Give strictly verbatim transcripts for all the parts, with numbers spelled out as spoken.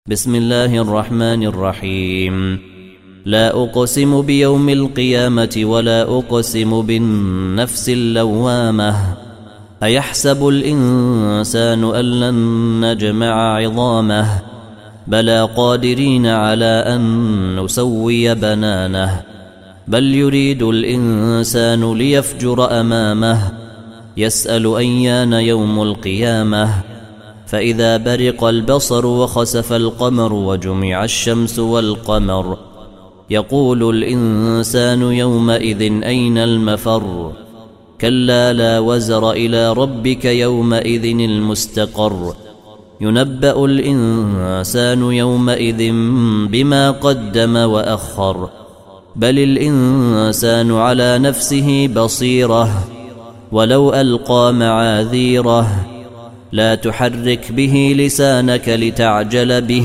بسم الله الرحمن الرحيم. لا أقسم بيوم القيامة ولا أقسم بالنفس اللوامة. أيحسب الإنسان أن لن نجمع عظامه بلى قادرين على أن نسوي بنانه بل يريد الإنسان ليفجر أمامه يسأل أيان يوم القيامة فإذا برق البصر وخسف القمر وجمع الشمس والقمر يقول الإنسان يومئذ أين المفر كلا لا وزر إلى ربك يومئذ المستقر ينبأ الإنسان يومئذ بما قدم وأخر بل الإنسان على نفسه بصيرة ولو ألقى معاذيره لا تحرك به لسانك لتعجل به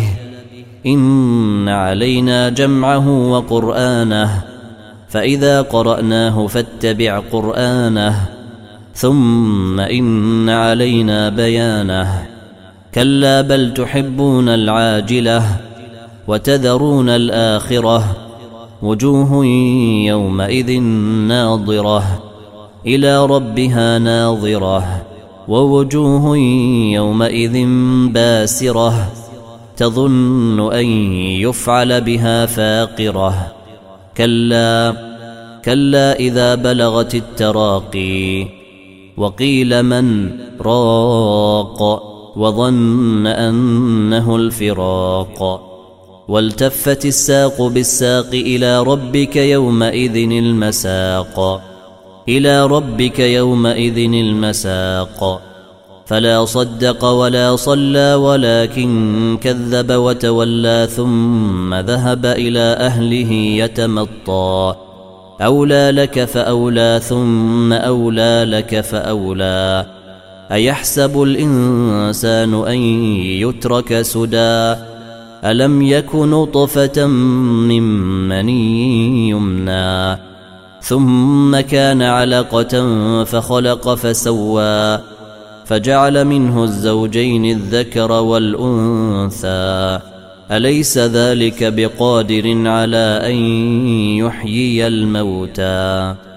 إن علينا جمعه وقرآنه فإذا قرأناه فاتبع قرآنه ثم إن علينا بيانه كلا بل تحبون العاجلة وتذرون الآخرة وجوه يومئذ ناظرة إلى ربها ناظرة ووجوه يومئذ باسرة تظن أن يفعل بها فاقرة كلا كلا إذا بلغت التراقي وقيل من راق وظن أنه الفراق والتفت الساق بالساق إلى ربك يومئذ المساق إلى ربك يومئذ المساق فلا صدق ولا صلى ولكن كذب وتولى ثم ذهب إلى أهله يتمطى أولى لك فأولى ثم أولى لك فأولى أيحسب الإنسان أن يترك سدى ألم يك نطفة من مني يمنى ثم كان علقة فخلق فسوى فجعل منه الزوجين الذكر والأنثى أليس ذلك بقادر على أن يحيي الموتى